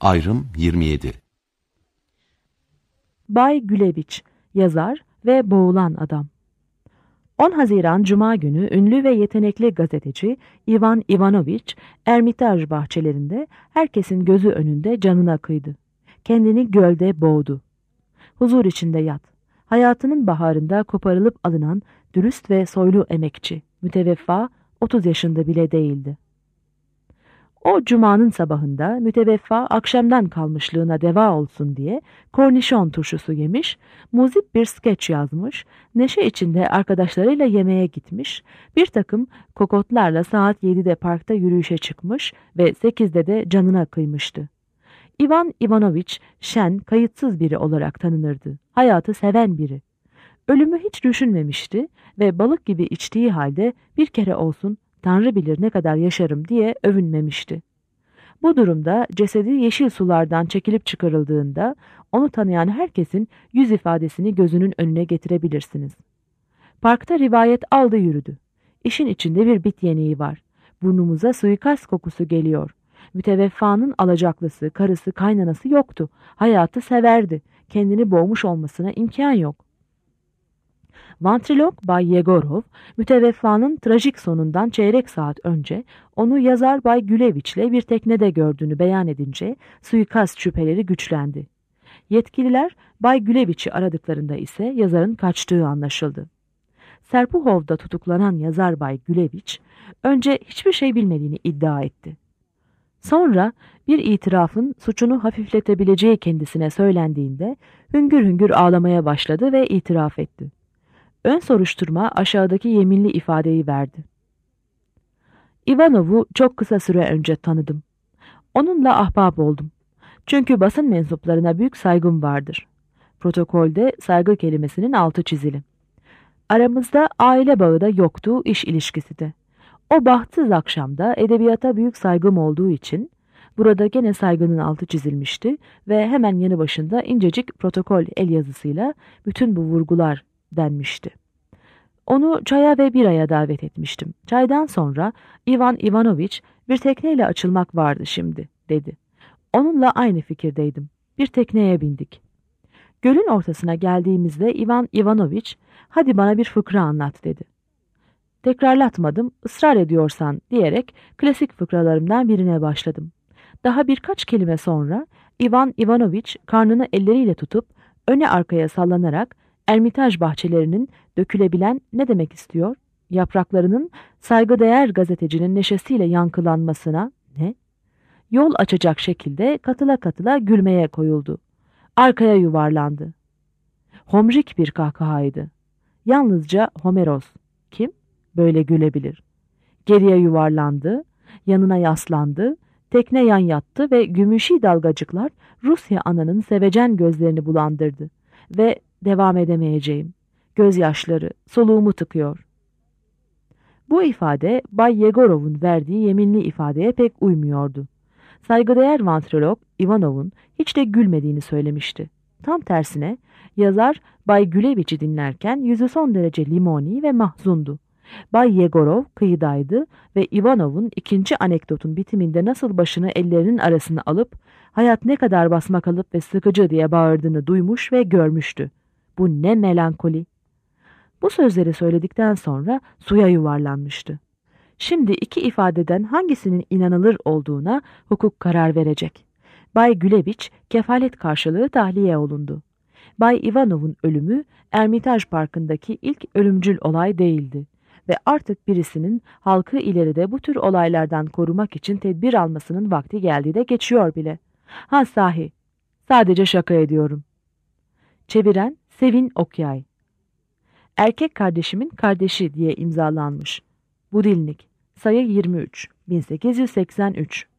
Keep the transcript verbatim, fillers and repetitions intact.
Ayrım yirmi yedi. Bay Güleviç, yazar ve boğulan adam. on Haziran Cuma günü ünlü ve yetenekli gazeteci Ivan Ivanoviç, Ermitaj bahçelerinde herkesin gözü önünde canına kıydı. Kendini gölde boğdu. Huzur içinde yat. Hayatının baharında koparılıp alınan dürüst ve soylu emekçi, müteveffa, otuz yaşında bile değildi. O cumanın sabahında müteveffa akşamdan kalmışlığına deva olsun diye kornişon turşusu yemiş, muzip bir skeç yazmış, neşe içinde arkadaşlarıyla yemeğe gitmiş, bir takım kokotlarla saat yedide parkta yürüyüşe çıkmış ve sekizde de canına kıymıştı. Ivan Ivanoviç şen, kayıtsız biri olarak tanınırdı. Hayatı seven biri. Ölümü hiç düşünmemişti ve balık gibi içtiği halde bir kere olsun Tanrı bilir ne kadar yaşarım diye övünmemişti. Bu durumda cesedi yeşil sulardan çekilip çıkarıldığında onu tanıyan herkesin yüz ifadesini gözünün önüne getirebilirsiniz. Parkta rivayet aldı yürüdü. İşin içinde bir bit yeniği var. Burnumuza suikast kokusu geliyor. Müteveffanın alacaklısı, karısı, kaynanası yoktu. Hayatı severdi. Kendini boğmuş olmasına imkan yok. Vantrilok Bay Yegorov, müteveffanın trajik sonundan çeyrek saat önce onu yazar Bay Güleviç'le bir teknede gördüğünü beyan edince suikast şüpheleri güçlendi. Yetkililer Bay Güleviç'i aradıklarında ise yazarın kaçtığı anlaşıldı. Serpuhov'da tutuklanan yazar Bay Güleviç, önce hiçbir şey bilmediğini iddia etti. Sonra bir itirafın suçunu hafifletebileceği kendisine söylendiğinde hüngür hüngür ağlamaya başladı ve itiraf etti. Ön soruşturma aşağıdaki yeminli ifadeyi verdi. Ivanov'u çok kısa süre önce tanıdım. Onunla ahbap oldum. Çünkü basın mensuplarına büyük saygım vardır. Protokolde saygı kelimesinin altı çizili. Aramızda aile bağı da yoktu, iş ilişkisi de. O bahtsız akşamda edebiyata büyük saygım olduğu için burada gene saygının altı çizilmişti ve hemen yanı başında incecik protokol el yazısıyla bütün bu vurgular denmişti. Onu çaya ve biraya davet etmiştim. Çaydan sonra Ivan Ivanoviç bir tekneyle açılmak vardı şimdi dedi. Onunla aynı fikirdeydim. Bir tekneye bindik. Gölün ortasına geldiğimizde Ivan Ivanoviç hadi bana bir fıkra anlat dedi. Tekrarlatmadım, ısrar ediyorsan diyerek klasik fıkralarımdan birine başladım. Daha birkaç kelime sonra Ivan Ivanoviç karnını elleriyle tutup öne arkaya sallanarak Ermitaj bahçelerinin dökülebilen ne demek istiyor? Yapraklarının saygıdeğer gazetecinin neşesiyle yankılanmasına ne? Yol açacak şekilde katıla katıla gülmeye koyuldu. Arkaya yuvarlandı. Homrik bir kahkahaydı. Yalnızca Homeros. Kim? Böyle gülebilir. Geriye yuvarlandı, yanına yaslandı, tekne yan yattı ve gümüşi dalgacıklar Rusya ananın sevecen gözlerini bulandırdı. Ve devam edemeyeceğim. Gözyaşları soluğumu tıkıyor. Bu ifade Bay Yegorov'un verdiği yeminli ifadeye pek uymuyordu. Saygıdeğer vantrilok Ivanov'un hiç de gülmediğini söylemişti. Tam tersine yazar Bay Güleviç'i dinlerken yüzü son derece limoni ve mahzundu. Bay Yegorov kıyıdaydı ve Ivanov'un ikinci anekdotun bitiminde nasıl başını ellerinin arasına alıp hayat ne kadar basmakalıp ve sıkıcı diye bağırdığını duymuş ve görmüştü. Bu ne melankoli. Bu sözleri söyledikten sonra suya yuvarlanmıştı. Şimdi iki ifadeden hangisinin inanılır olduğuna hukuk karar verecek. Bay Güleviç kefalet karşılığı tahliye olundu. Bay Ivanov'un ölümü Ermitaj Parkı'ndaki ilk ölümcül olay değildi ve artık birisinin halkı ileride bu tür olaylardan korumak için tedbir almasının vakti geldiği de geçiyor bile. Ha sahi, sadece şaka ediyorum. Çeviren Sevin Okyay. Erkek kardeşimin kardeşi diye imzalanmış. Budilnik, sayı yirmi üç, bin sekiz yüz seksen üç.